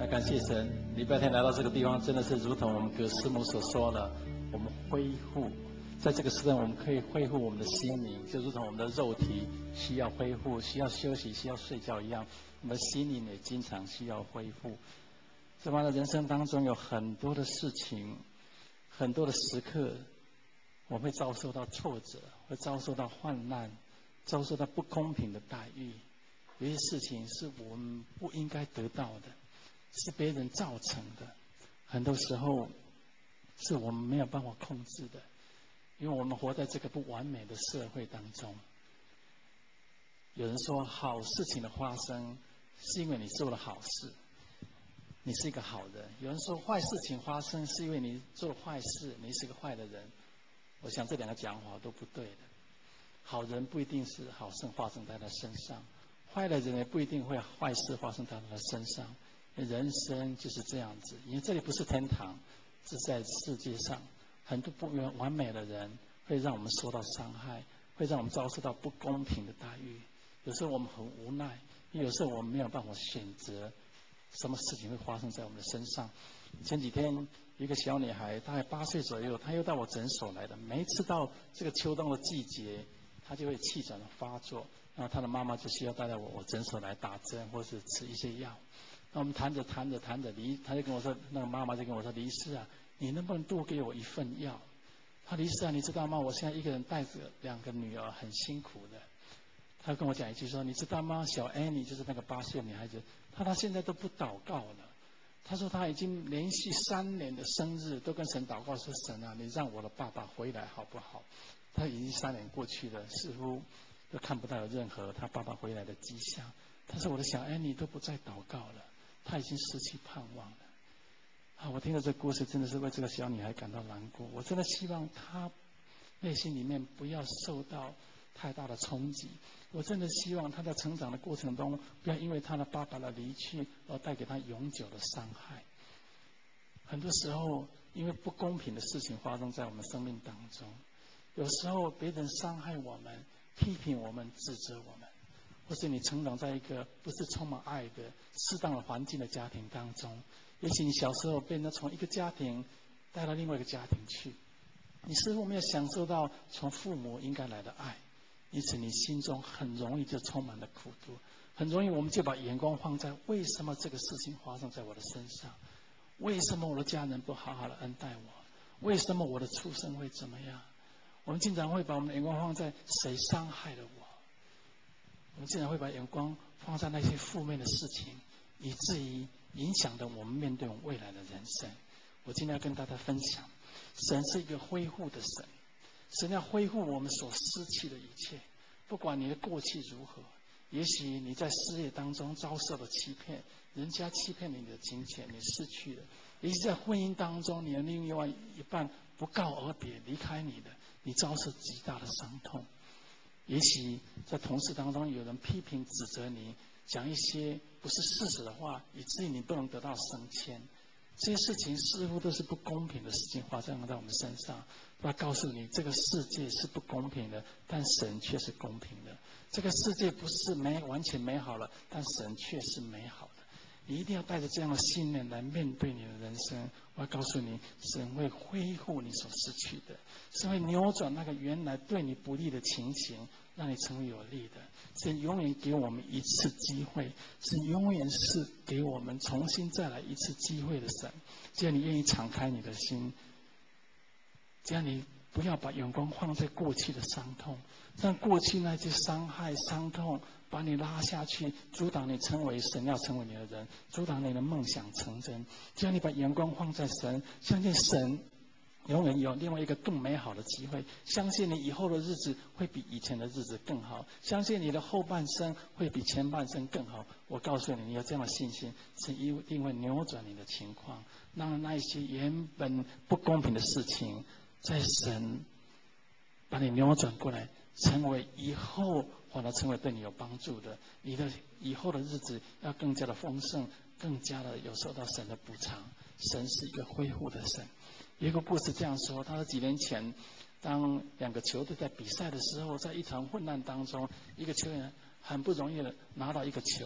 感谢神，礼拜天来到这个地方，真的是如同我们葛师母所说的，我们恢复，在这个时代，我们可以恢复我们的心灵，就如同我们的肉体需要恢复、需要休息、需要睡觉一样，我们的心灵也经常需要恢复。在我们的人生当中，有很多的事情，很多的时刻，我们会遭受到挫折，会遭受到患难，遭受到不公平的待遇。有些事情是我们不应该得到的，是别人造成的，很多时候是我们没有办法控制的，因为我们活在这个不完美的社会当中。有人说，好事情的发生是因为你做了好事，你是一个好人；有人说，坏事情发生是因为你做了坏事，你是个坏的人。我想这两个讲法都不对的。好人不一定是好事发生在他身上，坏的人也不一定会坏事发生在他的身上。人生就是这样子，因为这里不是天堂，是在世界上很多不完美的人会让我们受到伤害，会让我们遭受到不公平的待遇。有时候我们很无奈，因为有时候我们没有办法选择什么事情会发生在我们的身上。前几天一个小女孩大概8岁左右，她又到我诊所来的。每一次到这个秋冬的季节，她就会气喘发作，然后她的妈妈就需要带到我诊所来打针或是吃一些药。那我们谈着，她就跟我说，那个妈妈就跟我说：“黎师啊，你能不能多给我一份药？”她黎师啊，你知道吗？我现在一个人带着2个女儿，很辛苦的。她跟我讲一句说：“你知道吗？小 Annie 就是那个8岁女孩子，她现在都不祷告了。她说她已经连续3年的生日都跟神祷告说：神啊，你让我的爸爸回来好不好？她已经3年过去了，似乎都看不到有任何她爸爸回来的迹象。她说我的小 Annie 都不再祷告了，她已经失去盼望了。”啊，我听到这个故事真的是为这个小女孩感到难过。我真的希望她内心里面不要受到太大的冲击。我真的希望他在成长的过程中，不要因为他的爸爸的离去而带给他永久的伤害。很多时候，因为不公平的事情发生在我们生命当中，有时候别人伤害我们、批评我们、指责我们，或是你成长在一个不是充满爱的、适当的环境的家庭当中，也许你小时候被人从一个家庭带到另外一个家庭去，你似乎没有享受到从父母应该来的爱。因此你心中很容易就充满了苦毒，很容易我们就把眼光放在为什么这个事情发生在我的身上，为什么我的家人不好好的恩待我，为什么我的出生会怎么样。我们经常会把我们的眼光放在谁伤害了我，我们经常会把眼光放在那些负面的事情，以至于影响着我们面对我们未来的人生。我今天要跟大家分享，神是一个恢复的神，神要恢复我们所失去的一切。不管你的过去如何，也许你在事业当中遭受了欺骗，人家欺骗你的金钱，你失去了；也许在婚姻当中，你的另外一半不告而别离开你的，你遭受极大的伤痛。也许在同事当中，有人批评指责你，讲一些不是事实的话，以至于你不能得到升迁。这些事情似乎都是不公平的事情发生在我们身上。我要告诉你，这个世界是不公平的，但神却是公平的。这个世界不是完全美好了，但神却是美好的。你一定要带着这样的信念来面对你的人生。我要告诉你，神会恢复你所失去的，神会扭转那个原来对你不利的情形，让你成为有利的。神永远给我们一次机会，神永远是给我们重新再来一次机会的神。只要你愿意敞开你的心，只要你不要把眼光放在过去的伤痛，让过去那些伤害、伤痛把你拉下去，阻挡你成为神要成为你的人，阻挡你的梦想成真。只要你把眼光放在神，相信神永远有另外一个更美好的机会，相信你以后的日子会比以前的日子更好，相信你的后半生会比前半生更好。我告诉你，你有这样的信心，神一定会扭转你的情况，让那一些原本不公平的事情，在神把你扭转过来，成为以后反而成为对你有帮助的。你的以后的日子要更加的丰盛，更加的有受到神的补偿。神是一个恢复的神。有一个故事这样说，他说几年前，当2个球队在比赛的时候，在一场混乱当中，一个球员很不容易的拿到一个球，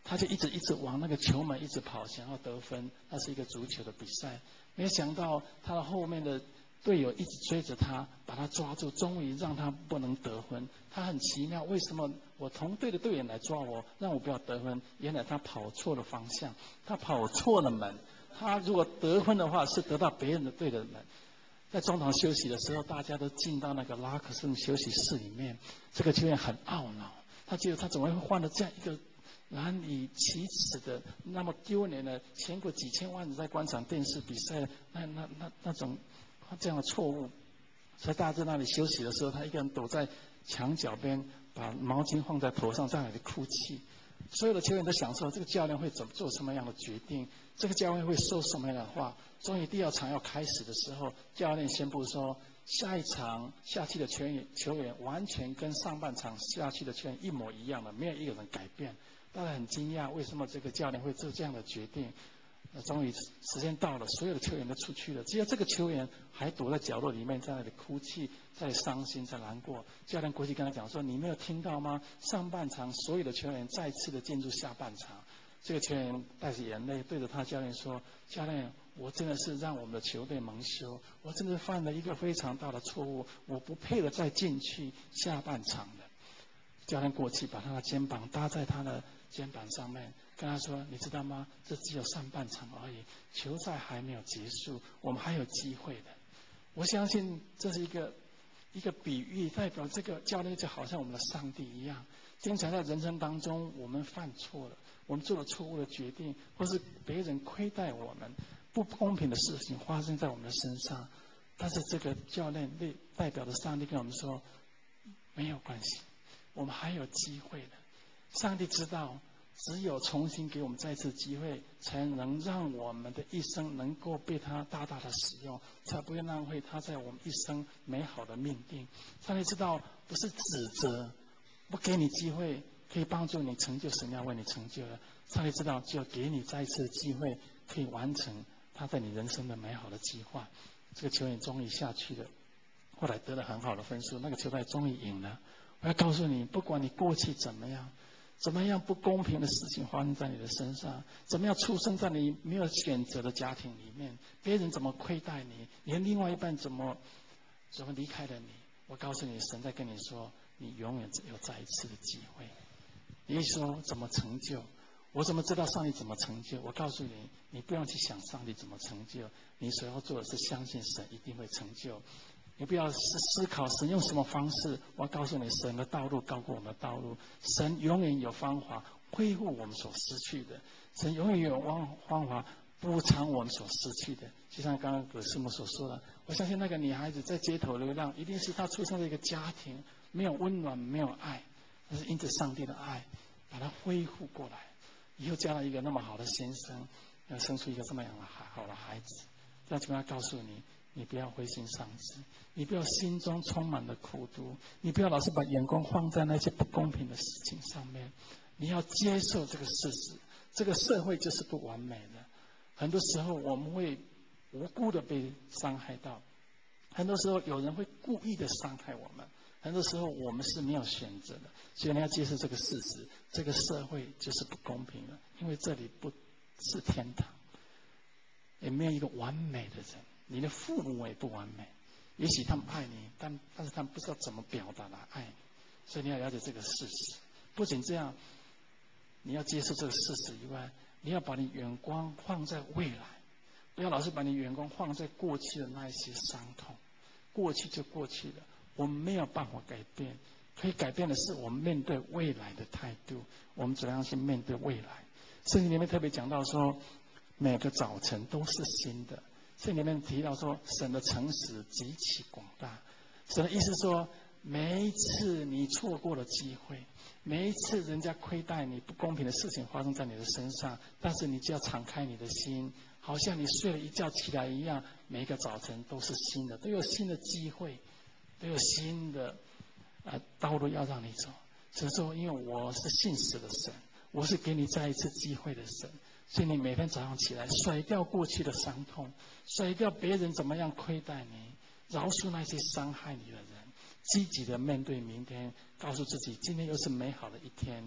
他就一直往那个球门一直跑，想要得分。那是一个足球的比赛，没想到他的后面的队友一直追着他，把他抓住，终于让他不能得分。他很奇妙，为什么我同队的队员来抓我，让我不要得分？原来他跑错了方向，他跑错了门。他如果得分的话，是得到别人的队的门。在中场休息的时候，大家都进到那个拉克森休息室里面。这个球员很懊恼，他觉得他怎么会犯了这样一个难以启齿的、那么丢脸的，全国几千万人在观赏电视比赛，那种这样的错误。所以大家在那里休息的时候，他一个人躲在墙角边，把毛巾放在头上，在那里哭泣。所有的球员都想说，这个教练会做什么样的决定？这个教练会说什么样的话？终于第二场要开始的时候，教练宣布说，下一场下去的球员完全跟上半场下去的球员一模一样的，没有一个人改变。大家很惊讶，为什么这个教练会做这样的决定？终于时间到了，所有的球员都出去了，只有这个球员还躲在角落里面，在那里哭泣，在伤心，在难过。教练过去跟他讲说：“你没有听到吗？上半场所有的球员再次的进入下半场。”这个球员带着眼泪对着他教练说：“教练，我真的是让我们的球队蒙羞，我真的犯了一个非常大的错误，我不配了再进去下半场的。”教练过去把他的肩膀搭在他的肩膀上面，跟他说：“你知道吗？这只有上半场而已，球赛还没有结束，我们还有机会的。”我相信这是一个比喻，代表这个教练就好像我们的上帝一样。经常在人生当中，我们犯错了，我们做了错误的决定，或是别人亏待我们，不公平的事情发生在我们的身上。但是这个教练代表的上帝跟我们说：“没有关系。”我们还有机会的。上帝知道，只有重新给我们再一次机会，才能让我们的一生能够被他大大的使用，才不会浪费他在我们一生美好的命定。上帝知道，不是指责，不给你机会可以帮助你成就神要为你成就的。上帝知道，只有给你再一次的机会，可以完成他在你人生的美好的计划。这个球员终于下去了，后来得了很好的分数，那个球队终于赢了。我要告诉你，不管你过去怎么样不公平的事情发生在你的身上，怎么样出生在你没有选择的家庭里面，别人怎么亏待你，你的另外一半怎么离开了你，我告诉你，神在跟你说，你永远只有再一次的机会。你说怎么成就？我怎么知道上帝怎么成就？我告诉你，你不用去想上帝怎么成就，你所要做的是相信神一定会成就。你不要思考神用什么方式，我告诉你，神的道路高过我们的道路，神永远有方法恢复我们所失去的，神永远有方法补偿我们所失去的。就像刚刚葛师母所说的，我相信那个女孩子在街头流浪，一定是她出生的一个家庭没有温暖，没有爱，但是因着上帝的爱，把她恢复过来，以后嫁了一个那么好的先生，要生出一个这么样的好的孩子。这样就跟他告诉你，你不要灰心丧志，你不要心中充满了苦毒，你不要老是把眼光放在那些不公平的事情上面，你要接受这个事实，这个社会就是不完美的。很多时候我们会无辜的被伤害到，很多时候有人会故意的伤害我们，很多时候我们是没有选择的。所以你要接受这个事实，这个社会就是不公平的，因为这里不是天堂，也没有一个完美的人，你的父母也不完美，也许他们爱你，但是他们不知道怎么表达来爱你，所以你要了解这个事实。不仅这样，你要接受这个事实以外，你要把你眼光放在未来，不要老是把你眼光放在过去的那一些伤痛。过去就过去了，我们没有办法改变，可以改变的是我们面对未来的态度，我们怎样去面对未来。圣经里面特别讲到说，每个早晨都是新的。圣经里面提到说，神的诚实极其广大。神的意思说，每一次你错过了机会，每一次人家亏待你，不公平的事情发生在你的身上，但是你就要敞开你的心，好像你睡了一觉起来一样，每一个早晨都是新的，都有新的机会，都有新的道路要让你走。所以说，因为我是信实的神，我是给你再一次机会的神，所以你每天早上起来，甩掉过去的伤痛，甩掉别人怎么样亏待你，饶恕那些伤害你的人，积极的面对明天，告诉自己今天又是美好的一天。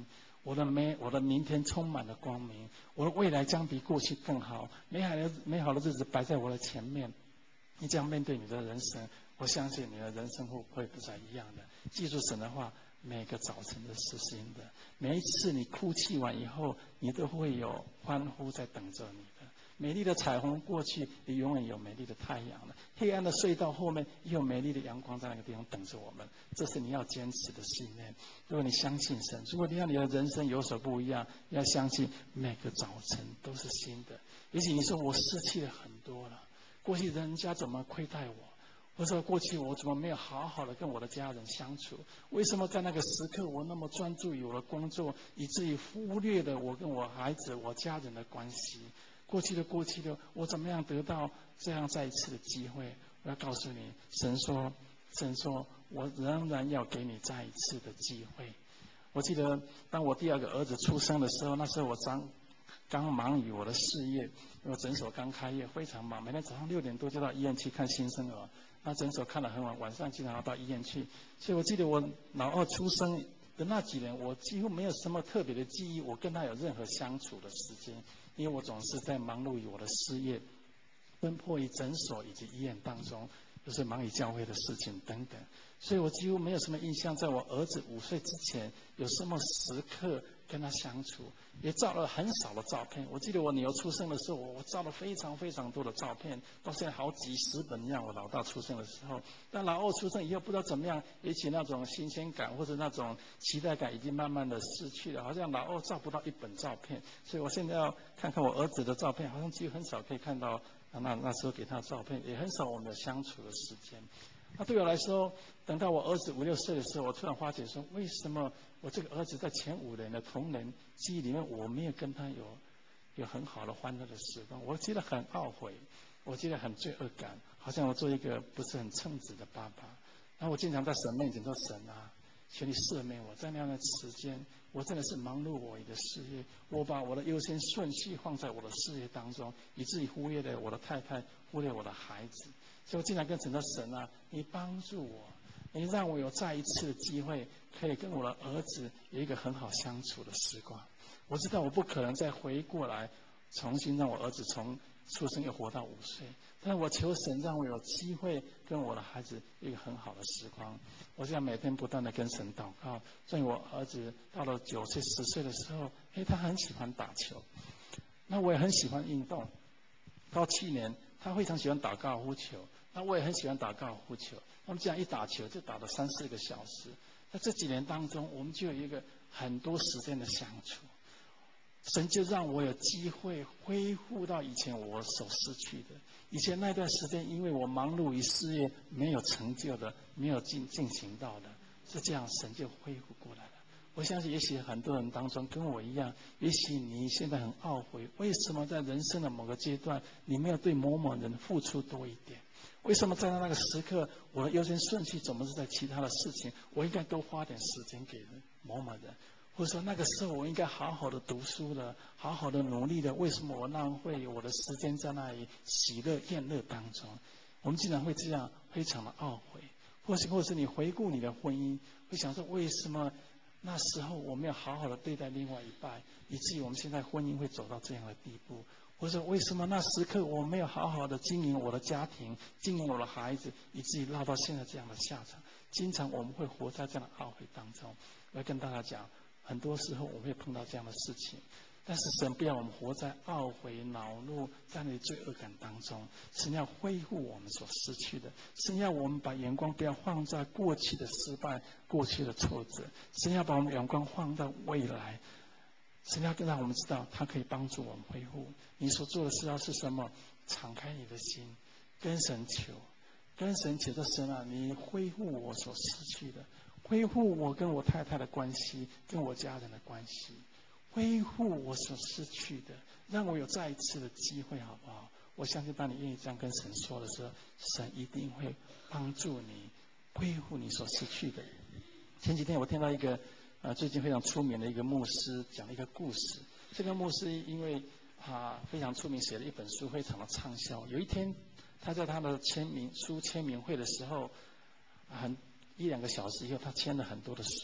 我的明天充满了光明，我的未来将比过去更好，美好的日子摆在我的前面。你这样面对你的人生，我相信你的人生会不再一样的。记住神的话，每个早晨都是新的。每一次你哭泣完以后，你都会有欢呼在等着你的。美丽的彩虹过去，你永远有美丽的太阳了。黑暗的隧道后面也有美丽的阳光在那个地方等着我们。这是你要坚持的信念。如果你相信神，如果你让你的人生有所不一样，要相信每个早晨都是新的。也许你说我失去了很多了，过去人家怎么亏待我？或者说过去我怎么没有好好的跟我的家人相处？为什么在那个时刻我那么专注于我的工作，以至于忽略了我跟我孩子、我家人的关系？过去的，我怎么样得到这样再一次的机会？我要告诉你，神说，我仍然要给你再一次的机会。我记得当我第二个儿子出生的时候，那时候我刚忙于我的事业，因为诊所刚开业，非常忙，每天早上6点多就到医院去看新生儿。那诊所看得很晚，晚上经常要到医院去。所以我记得我老二出生的那几年，我几乎没有什么特别的记忆，我跟他有任何相处的时间，因为我总是在忙碌于我的事业，奔波于诊所以及医院当中，就是忙于教会的事情等等。所以我几乎没有什么印象，在我儿子5岁之前有什么时刻跟他相处，也照了很少的照片。我记得我女儿出生的时候，我照了非常非常多的照片，到现在好几十本让我老大出生的时候。但老二出生以后不知道怎么样，也许那种新鲜感或者那种期待感已经慢慢的失去了，好像老二照不到1本照片。所以我现在要看看我儿子的照片，好像几乎很少可以看到那时候给他的照片，也很少我们有相处的时间。那对我来说，等到我儿子5、6岁的时候，我突然发觉说，为什么我这个儿子在前5年的童年记忆里面，我没有跟他有很好的欢乐的时光？我觉得很懊悔，我觉得很罪恶感，好像我做一个不是很称职的爸爸。然后我经常在神面前说：神啊，求你赦免我，在那样的时间，我真的是忙碌我的事业，我把我的优先顺序放在我的事业当中，以至于忽略了我的太太，忽略我的孩子。所以我经常跟神说：神啊，你帮助我，你让我有再一次的机会，可以跟我的儿子有一个很好相处的时光。我知道我不可能再回过来，重新让我儿子从出生又活到5岁，但是我求神让我有机会跟我的孩子有一个很好的时光。我现在每天不断的跟神祷告，所以我儿子到了9岁、10岁的时候，他很喜欢打球，那我也很喜欢运动。到去年，他非常喜欢打高尔夫球，那我也很喜欢打高尔夫球。我们这样一打球就打了3、4个小时。在这几年当中，我们就有一个很多时间的相处。神就让我有机会恢复到以前我所失去的。以前那段时间，因为我忙碌于事业，没有成就的，没有进行到的，是这样，神就恢复过来了。我相信，也许很多人当中跟我一样，也许你现在很懊悔，为什么在人生的某个阶段，你没有对某某人付出多一点？为什么在那个时刻，我的优先顺序总是在其他的事情？我应该多花点时间给某某人，或者说那个时候我应该好好的读书了，好好的努力了。为什么我浪费我的时间在那里喜乐宴乐当中？我们竟然会这样，非常的懊悔。或是你回顾你的婚姻，会想说，为什么那时候我没有好好的对待另外一半，以至于我们现在婚姻会走到这样的地步？或者为什么那时刻我没有好好的经营我的家庭，经营我的孩子，以至于落到现在这样的下场？经常我们会活在这样的懊悔当中。我要跟大家讲，很多时候我们会碰到这样的事情，但是神不要我们活在懊悔、恼怒这样的罪恶感当中。神要恢复我们所失去的，神要我们把眼光不要放在过去的失败、过去的挫折，神要把我们眼光放在未来。神要让我们知道，他可以帮助我们恢复。你所做的事要是什么？敞开你的心，跟神求，跟神求的神啊，你恢复我所失去的，恢复我跟我太太的关系，跟我家人的关系，恢复我所失去的，让我有再一次的机会，好不好？我相信，当你愿意这样跟神说的时候，神一定会帮助你恢复你所失去的。前几天我听到一个最近非常出名的一个牧师讲了一个故事。这个牧师因为非常出名，写了一本书，非常的畅销。有一天，他在他的签名会的时候，1、2个小时以后，他签了很多的书。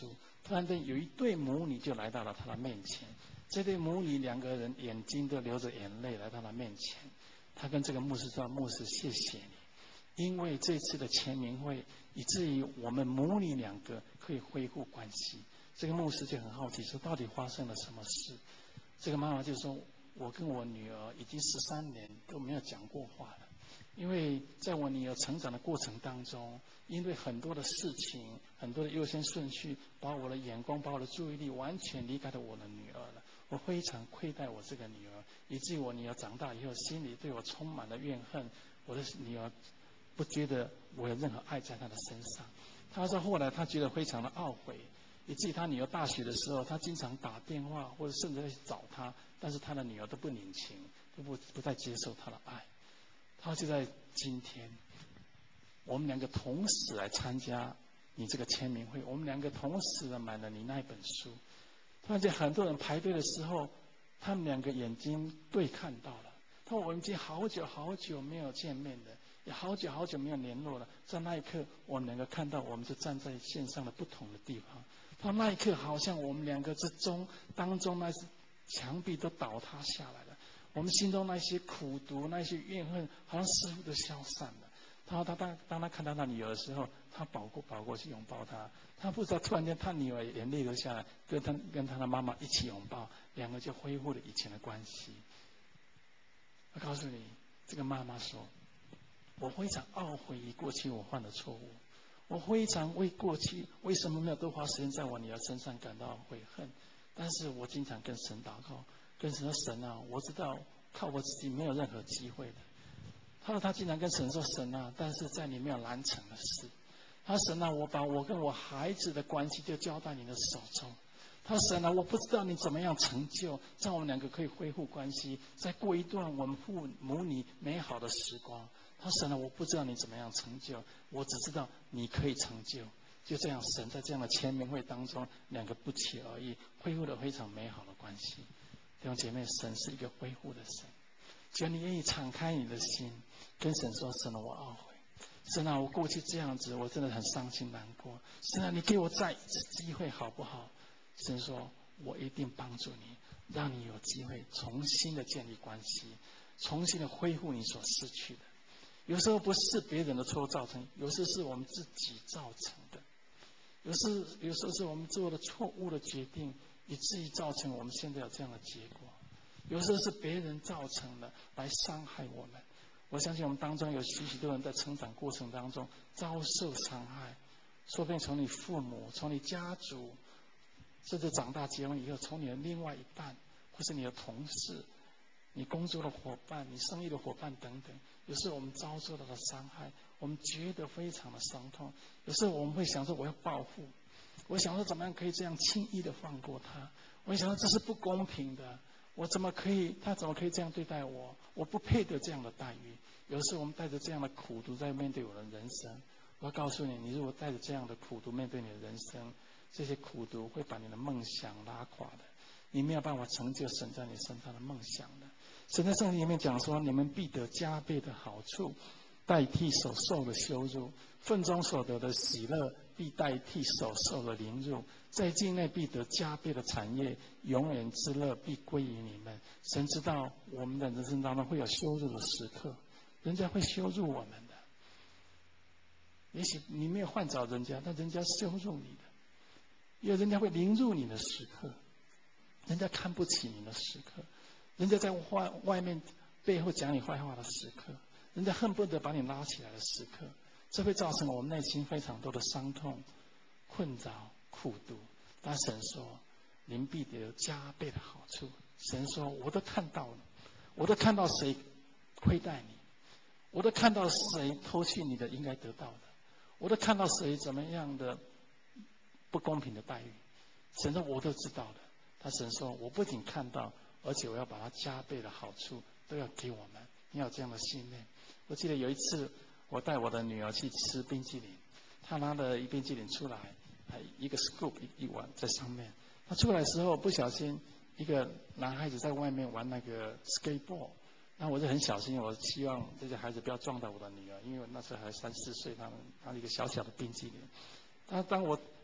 突然间有一对母女就来到了他的面前，这对母女两个人眼睛都流着眼泪来到他面前。他跟这个牧师说：“牧师，谢谢你，因为这次的签名会，以至于我们母女两个可以恢复关系。”这个牧师就很好奇，说：“到底发生了什么事？”这个妈妈就说：“我跟我女儿已经13年都没有讲过话了。因为在我女儿成长的过程当中，因为很多的事情，很多的优先顺序，把我的眼光，把我的注意力完全离开了我的女儿了。我非常亏待我这个女儿，以至于我女儿长大以后，心里对我充满了怨恨。我的女儿不觉得我有任何爱在她的身上。她说后来她觉得非常的懊悔，以至于她女儿大学的时候，她经常打电话或者甚至去找她，但是她的女儿都不领情，都不再接受她的爱。他就在今天，我们两个同时来参加你这个签名会，我们两个同时的买了你那一本书。突然间，很多人排队的时候，他们两个眼睛对看到了。他说：“我们已经好久好久没有见面了，也好久好久没有联络了。”在那一刻，我们两个看到，我们就站在线上的不同的地方。他说那一刻，好像我们两个当中那些墙壁都倒塌下来了。我们心中那些苦毒、那些怨恨，好像似乎都消散了。他说当他看到他女儿的时候，他跑过去拥抱她。他不知道，突然间他女儿眼泪流下来，跟他的妈妈一起拥抱，两个就恢复了以前的关系。我告诉你，这个妈妈说：“我非常懊悔于过去我犯的错误，我非常为过去为什么没有多花时间在我女儿身上感到悔恨。但是我经常跟神祷告，跟神说：神啊，我知道靠我自己没有任何机会的。”他说他经常跟神说：“神啊，但是在你没有难成的事。”他说：“神啊，我把我跟我孩子的关系就交在你的手中。”他说：“神啊，我不知道你怎么样成就，让我们两个可以恢复关系，再过一段我们父母女美好的时光。”他说：“神啊，我不知道你怎么样成就，我只知道你可以成就。”就这样，神在这样的签名会当中，两个不期而遇，恢复了非常美好的关系。弟兄姐妹，神是一个恢复的神。只要你愿意敞开你的心，跟神说：“神啊，我懊悔。神啊，我过去这样子，我真的很伤心难过。神啊，你给我再一次机会好不好？”神说：“我一定帮助你，让你有机会重新的建立关系，重新的恢复你所失去的。有时候不是别人的错造成，有时是我们自己造成的。有时候是我们做了错误的决定，以至于造成我们现在有这样的结果。有时候是别人造成的，来伤害我们。我相信我们当中有许多人在成长过程当中遭受伤害，说不定从你父母、从你家族，甚至长大结婚以后，从你的另外一半，或是你的同事、你工作的伙伴、你生意的伙伴等等。有时候我们遭受到了伤害，我们觉得非常的伤痛。有时候我们会想说：我要报复，我想说怎么样可以这样轻易的放过他？我想说这是不公平的。他怎么可以这样对待我？我不配得这样的待遇。有时我们带着这样的苦毒在面对我的人生。我要告诉你，你如果带着这样的苦毒面对你的人生，这些苦毒会把你的梦想拉垮的。你没有办法成就神在你身上的梦想的。神在圣经里面讲说：你们必得加倍的好处，代替所受的羞辱；份中所得的喜乐，必代替所受的凌辱。在境内必得加倍的产业，永远之乐必归于你们。神知道我们的人生当中会有羞辱的时刻，人家会羞辱我们的。也许你没有换找人家，但人家羞辱你的；也有人家会凌辱你的时刻，人家看不起你的时刻，人家在外面背后讲你坏话的时刻，人家恨不得把你拉起来的时刻，这会造成我们内心非常多的伤痛、困扰、苦毒。但神说：您必得有加倍的好处。神说：我都看到了，我都看到谁亏待你，我都看到谁偷去你的应该得到的，我都看到谁怎么样的不公平的待遇。神说：我都知道的。他神说：我不仅看到，而且我要把它加倍的好处都要给我们。你要有这样的信念。我记得有一次，我带我的女儿去吃冰淇淋，她拿了一冰淇淋出来，还一个 scoop 一碗在上面。她出来的时候不小心，一个男孩子在外面玩那个 skateboard， 那我就很小心，我希望这些孩子不要撞到我的女儿，因为那时候还3、4岁，他拿了一个小小的冰淇淋。当我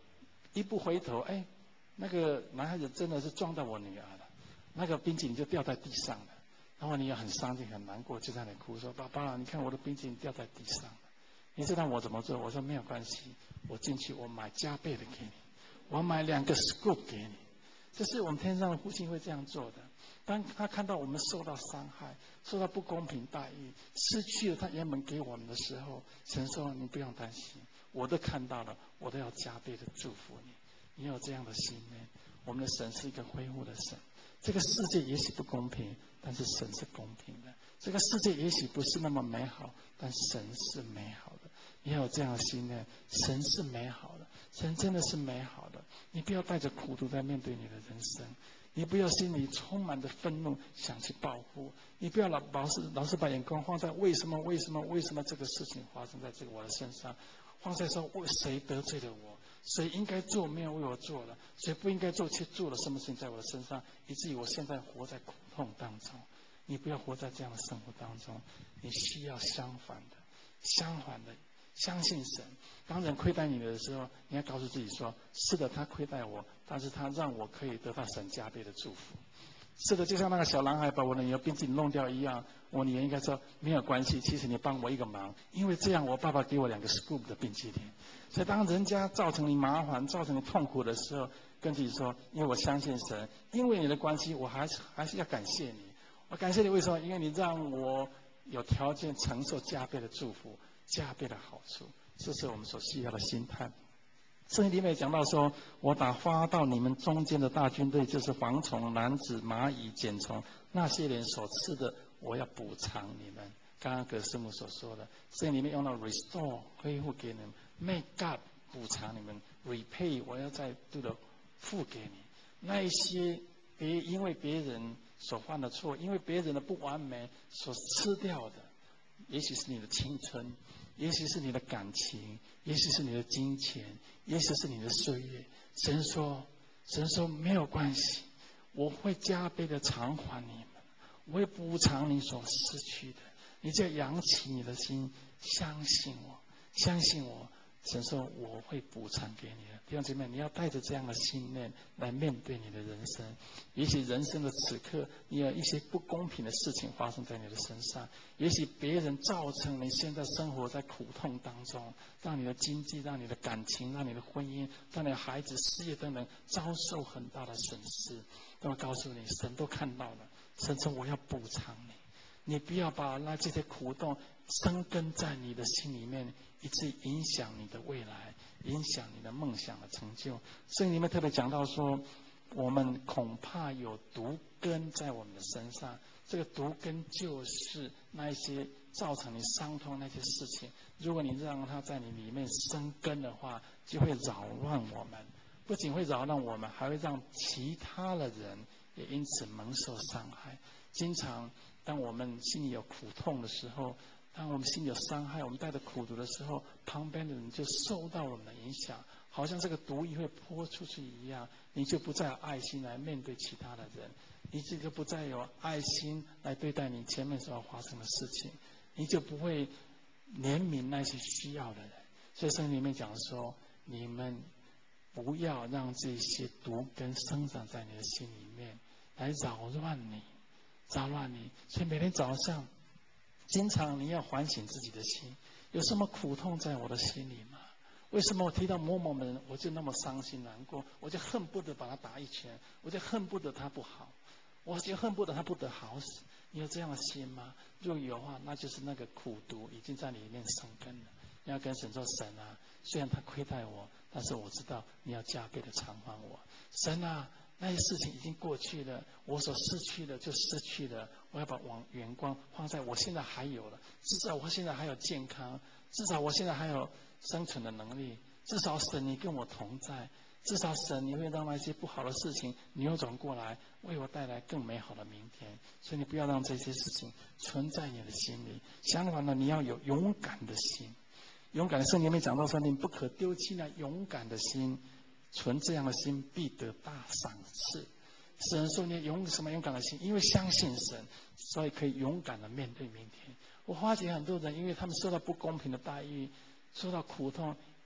一不回头，哎，那个男孩子真的是撞到我女儿了，那个冰淇淋就掉在地上了。然后你也很伤心很难过，就在那里哭说：“爸爸，你看我的冰淇淋掉在地上了。”你知道我怎么做？我说没有关系，我进去我买加倍的给你，我买2个 scoop 给你。这是我们天上的父亲会这样做的。当他看到我们受到伤害、受到不公平待遇、失去了他原本给我们的时候，神说：“你不用担心，我都看到了，我都要加倍的祝福你。你有这样的心念，我们的神是一个恢复的神。这个世界也许不公平，但是神是公平的。这个世界也许不是那么美好，但神是美好的。你要有这样的心念，神是美好的，神真的是美好的。你不要带着苦毒在面对你的人生，你不要心里充满着愤怒想去报复，你不要老是把眼光放在为什么这个事情发生在我的身上，放在说为谁得罪了我，谁应该做没有为我做了，谁不应该做却做了什么事情在我的身上，以至于我现在活在苦痛当中。你不要活在这样的生活当中，你需要相反的相信神。当人亏待你的时候，你要告诉自己说：是的，他亏待我，但是他让我可以得到神加倍的祝福。是的，就像那个小男孩把我的女儿冰淇淋弄掉一样，我女儿应该说没有关系，其实你帮我一个忙，因为这样我爸爸给我2个 scoop 的冰淇淋。所以当人家造成你麻烦、造成你痛苦的时候，跟自己说：因为我相信神，因为你的关系，我还是要感谢你。我感谢你，为什么？因为你让我有条件承受加倍的祝福、加倍的好处，这是我们所需要的心态。圣经里面讲到说：我打发到你们中间的大军队，就是蝗虫、蝻子、蚂蚁、茧虫，那些人所吃的，我要补偿你们。刚刚葛师母所说的，圣经里面用到 restore 恢复给你们 ，make up 补偿你们 ，repay 我要再度的付给你。那一些因为别人所犯的错，因为别人的不完美所吃掉的，也许是你的青春，也许是你的感情，也许是你的金钱，也许是你的岁月。神说没有关系，我会加倍的偿还你们，我会补偿你所失去的。你只要扬起你的心，相信我。神说我会补偿给你的。弟兄姐妹，你要带着这样的信念来面对你的人生。也许人生的此刻，你有一些不公平的事情发生在你的身上，也许别人造成你现在生活在苦痛当中，让你的经济、让你的感情、让你的婚姻、让你的孩子、事业等等遭受很大的损失。但我告诉你，神都看到了，神说我要补偿你。你不要把这些苦痛生根在你的心里面，以至于影响你的未来，影响你的梦想的成就。圣经里面特别讲到说，我们恐怕有毒根在我们的身上。这个毒根就是那一些造成你伤痛那些事情，如果你让它在你里面生根的话，就会扰乱我们。不仅会扰乱我们，还会让其他的人也因此蒙受伤害。经常当我们心里有苦痛的时候，当我们心里有伤害，我们带着苦毒的时候，旁边的人就受到我们的影响，好像这个毒液会泼出去一样，你就不再有爱心来面对其他的人，你这个不再有爱心来对待你前面所要发生的事情，你就不会怜悯那些需要的人。所以圣经里面讲说，你们不要让这些毒根生长在你的心里面，来扰乱你。所以每天早上经常你要反省自己的心，有什么苦痛在我的心里吗？为什么我提到某某人我就那么伤心难过，我就恨不得把他打一拳，我就恨不得他不好，我就恨不得他不得好死。你有这样的心吗？如果有的话，那就是那个苦毒已经在你里面生根了。你要跟神说：神啊，虽然他亏待我，但是我知道你要加倍的偿还我。神啊，那些事情已经过去了，我所失去的就失去了，我要把眼光放在我现在还有了，至少我现在还有健康，至少我现在还有生存的能力，至少神你跟我同在，至少神你会让那些不好的事情扭转过来，为我带来更美好的明天。所以你不要让这些事情存在你的心里，相反的，你要有勇敢的心。勇敢的圣经里面讲到说，你不可丢弃那勇敢的心，存这样的心必得大赏赐。神说你勇敢的心，因为相信神，所以可以勇敢的面对明天。我发觉很多人因为他们受到不公平的待遇，受到苦痛，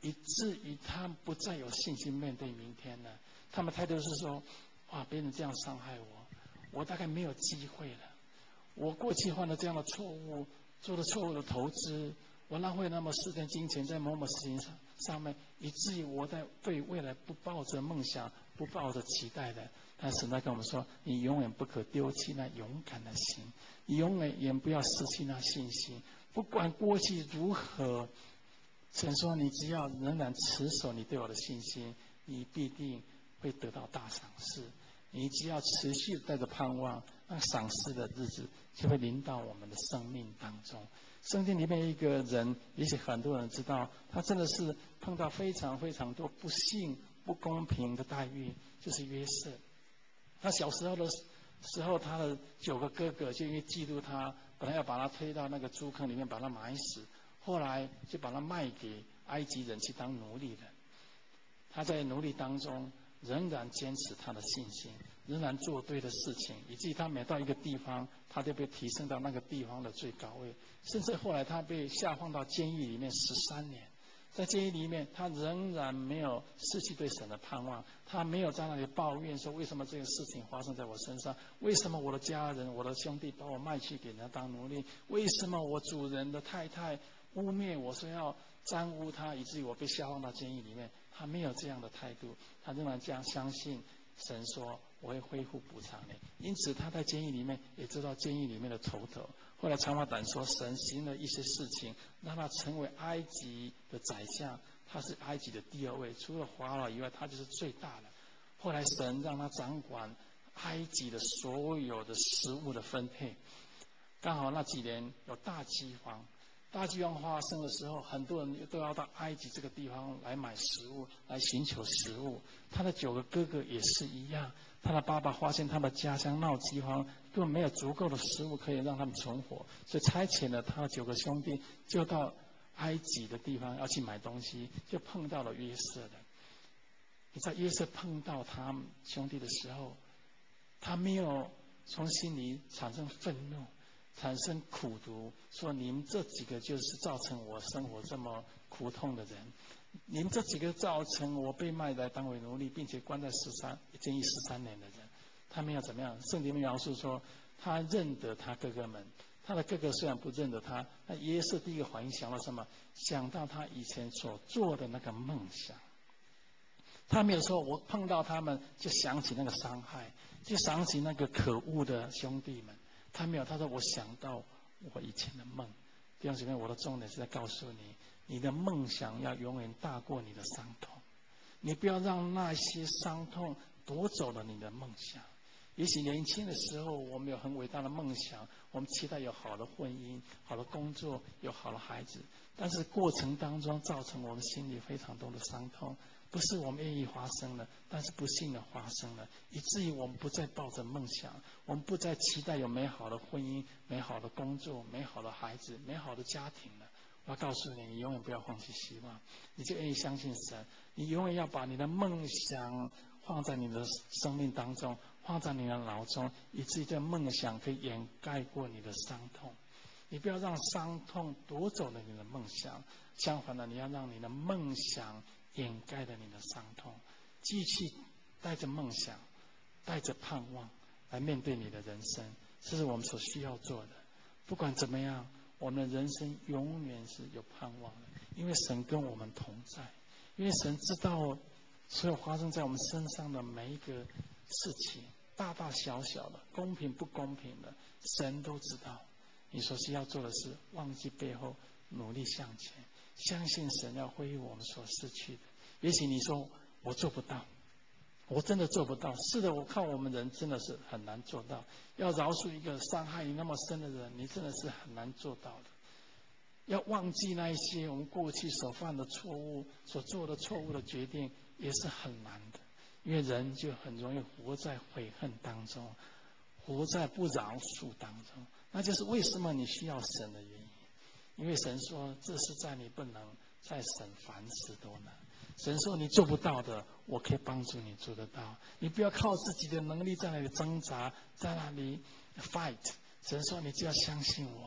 以至于他们不再有信心面对明天了。他们态度是说：哇，别人这样伤害我，我大概没有机会了。我过去犯了这样的错误，做了错误的投资，我浪费那么时间金钱在某某事情上面，以至于我在对未来不抱着梦想，不抱着期待的。但神在跟我们说：你永远不可丢弃那勇敢的心，你永远也不要失去那信心。不管过去如何，神说你只要仍然持守你对我的信心，你必定会得到大赏赐。你只要持续带着盼望，那赏赐的日子就会临到我们的生命当中。圣经里面一个人，也许很多人知道，他真的是碰到非常非常多不幸、不公平的待遇，就是约瑟。他小时候的时候，他的9个哥哥就因为嫉妒他，本来要把他推到那个猪坑里面把他埋死，后来就把他卖给埃及人去当奴隶了。他在奴隶当中仍然坚持他的信心，仍然做对的事情，以至于他每到一个地方，他就被提升到那个地方的最高位。甚至后来他被下放到监狱里面13年，在监狱里面，他仍然没有失去对神的盼望，他没有在那里抱怨说为什么这个事情发生在我身上，为什么我的家人、我的兄弟把我卖去给人家当奴隶，为什么我主人的太太污蔑我说要沾污他，以至于我被下放到监狱里面。他没有这样的态度，他仍然这样相信神说我会恢复补偿你。因此他在监狱里面也知道监狱里面的头。后来长话短说，神行了一些事情，让他成为埃及的宰相，他是埃及的第2位，除了法老以外，他就是最大的。后来神让他掌管埃及的所有的食物的分配，刚好那几年有大饥荒。大饥荒发生的时候，很多人都要到埃及这个地方来买食物，来寻求食物。他的9个哥哥也是一样，他的爸爸发现他的家乡闹饥荒，根本没有足够的食物可以让他们存活，所以差遣了他的9个兄弟，就到埃及的地方要去买东西，就碰到了约瑟的。你知道约瑟碰到他们兄弟的时候，他没有从心里产生愤怒，产生苦毒，说你们这几个就是造成我生活这么苦痛的人，你们这几个造成我被卖来当为奴隶，并且关在监狱13年的人。他没有怎么样，圣经描述说他认得他哥哥们，他的哥哥虽然不认得他，那约瑟第一个反应想到什么？想到他以前所做的那个梦想。他没有说我碰到他们就想起那个伤害，就想起那个可恶的兄弟们。他没有，他说我想到我以前的梦。弟兄姐妹，我的重点是在告诉你，你的梦想要永远大过你的伤痛，你不要让那些伤痛夺走了你的梦想。也许年轻的时候我们有很伟大的梦想，我们期待有好的婚姻、好的工作、有好的孩子，但是过程当中造成我们心里非常多的伤痛，不是我们愿意发生的，但是不幸的发生了，以至于我们不再抱着梦想，我们不再期待有美好的婚姻、美好的工作、美好的孩子、美好的家庭了。我要告诉你，你永远不要放弃希望，你就愿意相信神，你永远要把你的梦想放在你的生命当中，放在你的脑中，以至于这梦想可以掩盖过你的伤痛。你不要让伤痛夺走了你的梦想，相反的，你要让你的梦想掩盖了你的伤痛，继续带着梦想，带着盼望来面对你的人生，这是我们所需要做的。不管怎么样，我们的人生永远是有盼望的，因为神跟我们同在，因为神知道所有发生在我们身上的每一个事情，大大小小的，公平不公平的，神都知道。你所需要做的是忘记背后，努力向前，相信神要恢复我们所失去的。也许你说我做不到，我真的做不到。是的，我看我们人真的是很难做到。要饶恕一个伤害你那么深的人，你真的是很难做到的。要忘记那一些我们过去所犯的错误、所做的错误的决定，也是很难的。因为人就很容易活在悔恨当中，活在不饶恕当中。那就是为什么你需要神的原因。因为神说这是在你不能，在神凡事都能。神说你做不到的，我可以帮助你做得到。你不要靠自己的能力在那里挣扎，在那里 fight。神说你只要相信我，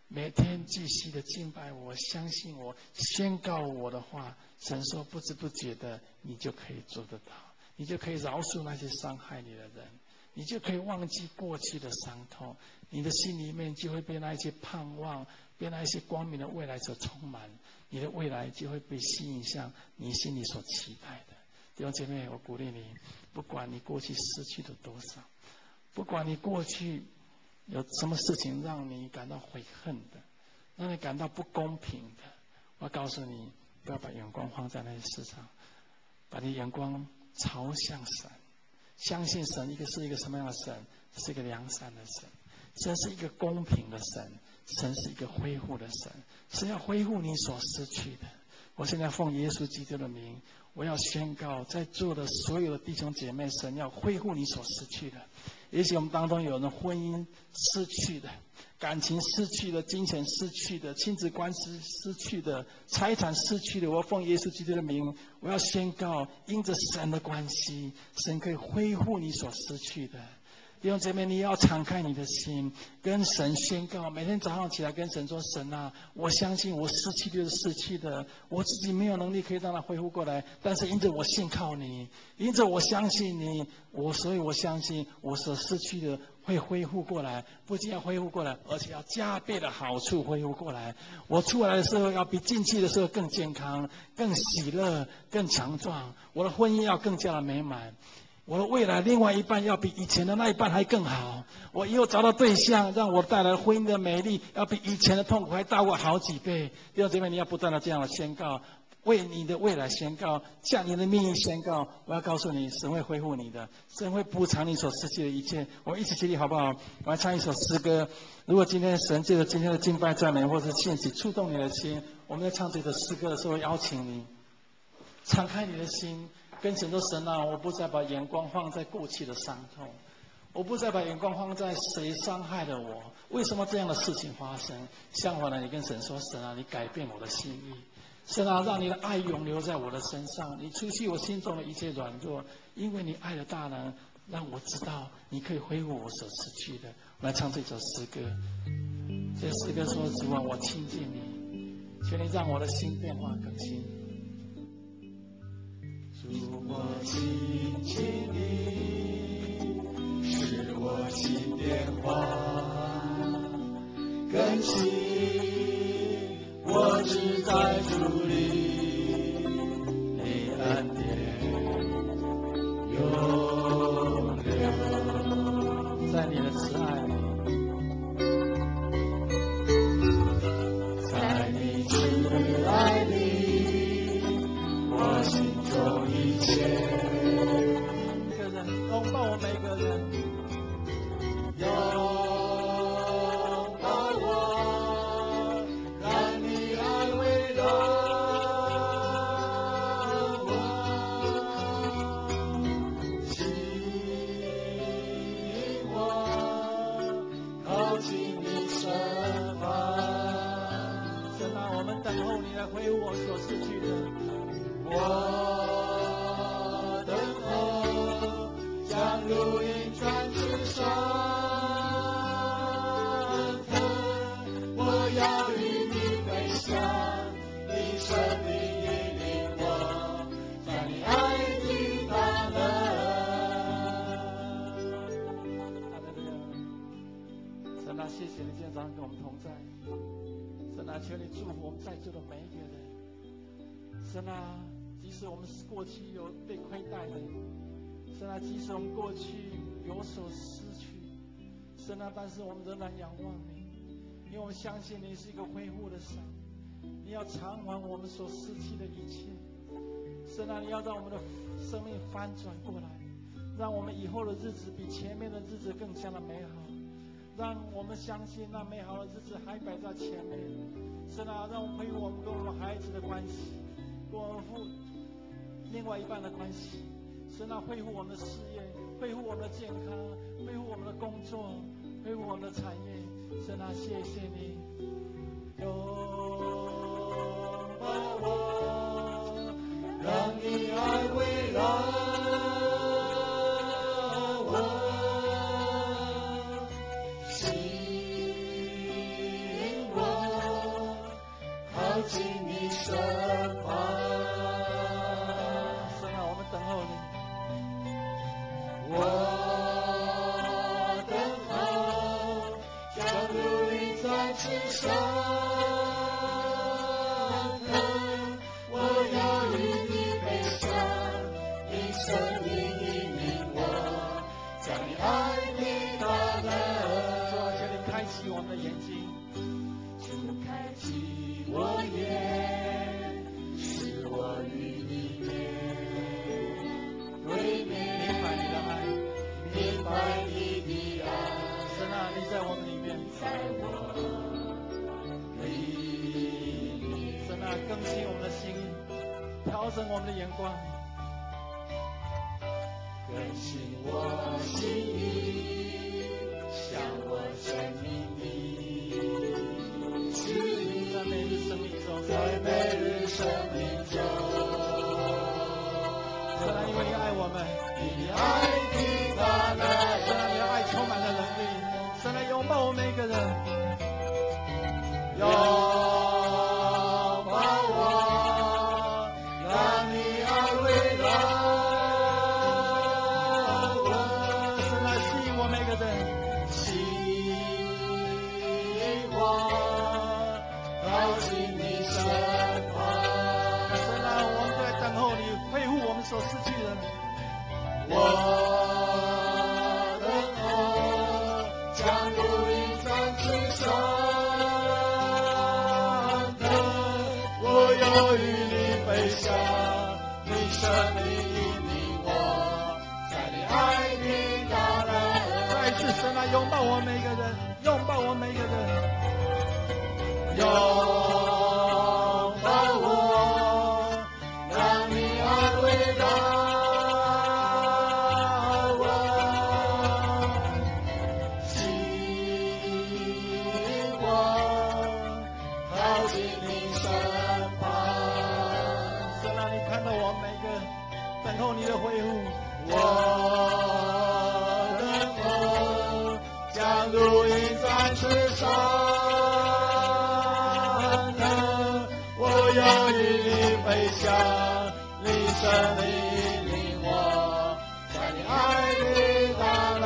每天继续的敬拜我，相信我，宣告我的话。神说，不知不觉的，你就可以做得到，你就可以饶恕那些伤害你的人，你就可以忘记过去的伤痛，你的心里面就会被那些盼望，被那些光明的未来所充满，你的未来就会被吸引向你心里所期待的。弟兄姐妹，我鼓励你，不管你过去失去了多少，不管你过去有什么事情让你感到悔恨的，让你感到不公平的，我告诉你，不要把眼光放在那些事上，把你眼光朝向神，相信神是一个什么样的神？是一个良善的神，神是一个公平的神，神是一个恢复的神，是要恢复你所失去的。我现在奉耶稣基督的名，我要宣告，在座的所有的弟兄姐妹，神要恢复你所失去的。也许我们当中有人婚姻失去的，感情失去的，金钱失去的，亲子关系失去的，财产失去的，我奉耶稣基督的名，我要宣告，因着神的关系，神可以恢复你所失去的。弟兄姐妹，你要敞开你的心，跟神宣告，每天早上起来跟神说，神啊，我相信我失去就是失去的，我自己没有能力可以让它恢复过来，但是因着我信靠你，因着我相信你，所以我相信我所失去的会恢复过来，不仅要恢复过来，而且要加倍的好处恢复过来。我出来的时候要比进去的时候更健康、更喜乐、更强壮，我的婚姻要更加的美满，我的未来另外一半要比以前的那一半还更好。我以后找到对象，让我带来婚姻的美丽，要比以前的痛苦还大过好几倍。弟兄姐妹，你要不断的这样的宣告，为你的未来宣告，向你的命运宣告。我要告诉你，神会恢复你的，神会补偿你所失去的一切。我们一起起立好不好？我来唱一首诗歌。如果今天神借着今天的敬拜赞美或者献祭触动你的心，我们在唱这首诗歌的时候，邀请你敞开你的心，跟神说，神啊，我不再把眼光放在过去的伤痛，我不再把眼光放在谁伤害了我，为什么这样的事情发生。相反的，你跟神说，神啊，你改变我的心意，神啊，让你的爱永留在我的身上，你除去我心中的一切软弱，因为你爱的大能让我知道你可以恢复我所失去的。我来唱这首诗歌。这诗歌说，主啊，我亲近你，求你让我的心变化更新。 主，我亲近你，使我心变化更新，我只在主里，你恩典永留， 在你的慈爱里， 在你慈爱里，我心中一切每个人拥抱我，每个人拥抱我，让你爱围绕我，吸引我靠近你身旁。 神啊，我们等候你来恢复我们所失去的。 我等候将如鹰展翅上腾，我要与你飞翔，你生命引领我，在你爱的大门。 哈利路亚！神啊，谢谢你今天早上跟我们同在。神啊，求你祝福我们在座的每一个人。神啊，即使我们过去有被亏待的，神啊，即使我们过去有所失去，神啊，但是我们仍然仰望你，因为我们相信你是一个恢复的神，你要偿还我们所失去的一切。神啊，你要让我们的生命翻转过来，让我们以后的日子比前面的日子更加的美好，让我们相信那美好的日子还摆在前面。神啊，让我们恢复我们跟我们孩子的关系，跟我们另外一半的关系。神啊，恢复我们的事业，恢复我们的健康，恢复我们的工作，恢复我们的产业。神啊，谢谢你， 拥抱我，让你爱围绕我，吸引我启我们的眼睛， 主开启我眼，使我与你对面， 明白你的爱， 明白你的爱。 神啊，你在我们里面， 在我里面， 神啊，更新我们的心意，调整我们的眼光， 更新我心意，向我生命里指引， 在每日生命中， 在每日生命中。 神啊，因为你爱我们， 你爱的大能， 神啊，你的爱充满了能力，神来拥抱我们每一个人， 拥抱我，让你爱围绕我， 神来吸引我每一个人， 吸引我，靠近你身旁。 神啊，我们都在等候你恢复我们所失去的。 我等候，将如云展翅上腾，我要与你飞翔，你生命引领我，在你爱的大能。 再一次，神来拥抱我们每一个人，拥抱我们每一个人， 拥抱我，让你爱围绕我，吸引我，靠近你身旁。 神啊，你看到我们每个等候你的恢复， 我等候，将如云展翅上腾，我要与你飞翔，你生命引领我，在你爱的大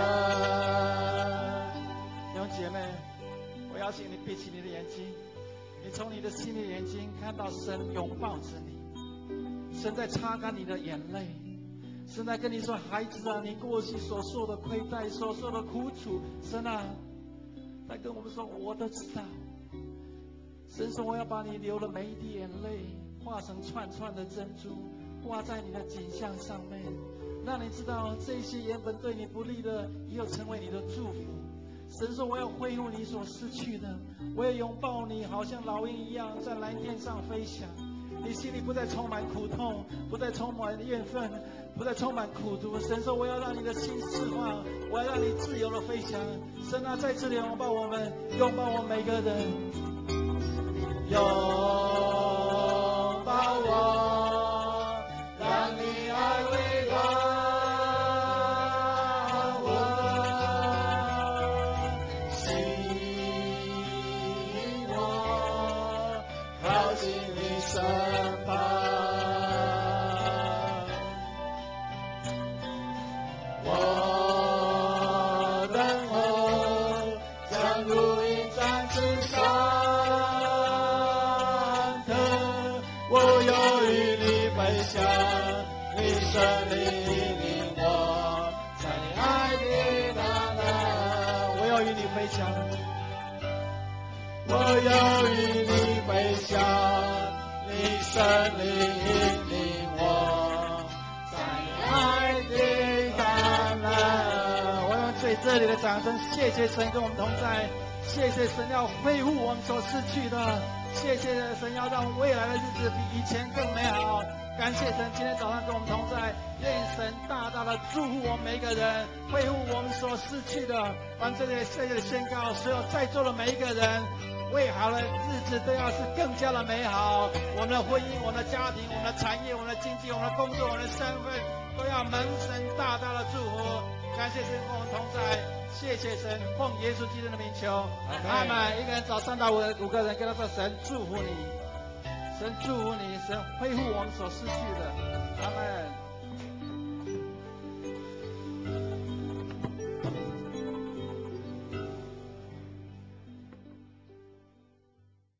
能。 弟兄姐妹，我邀请你闭起你的眼睛，你从你的心里眼睛看到神拥抱着你，神在擦干你的眼泪，神在跟你说，孩子啊，你过去所受的亏待，所受的苦楚，神啊，在跟我们说，我都知道。神说，我要把你流的每一滴眼泪化成串串的珍珠，挂在你的颈项上面，让你知道这些原本对你不利的，也有成为你的祝福。神说，我要恢复你所失去的，我要拥抱你，好像老鹰一样在蓝天上飞翔。你心里不再充满苦痛，不再充满怨愤，不再充满苦毒。神说，我要让你的心释放，我要让你自由的飞翔。神啊，在这里拥抱我们，拥抱我们每个人， 拥抱我，让你爱围绕我，吸引我，靠近你身旁。我等候，将如云展翅上腾，我要与你飞翔，你生命引领我，在你爱的大能。 我要与你飞翔。 我要与你飞翔，你生命引领我，在你爱的大能。 我用最热烈的掌声，谢谢神跟我们同在，谢谢神要恢复我们所失去的，谢谢神要让未来的日子比以前更美好。感谢神今天早上跟我们同在，愿神大大的祝福我们每一个人，恢复我们所失去的。完这里谢谢宣告，所有在座的每一个人，为好的日子都要是更加的美好。我们的婚姻、我们的家庭、我们的产业、我们的经济、我们的工作、我们的身份，都要蒙神大大的祝福。感谢神跟我们同在，谢谢神，奉耶稣基督的名求，阿们。一个人找3到5个人，跟他说：神祝福你，神祝福你，神恢复我们所失去的，阿们。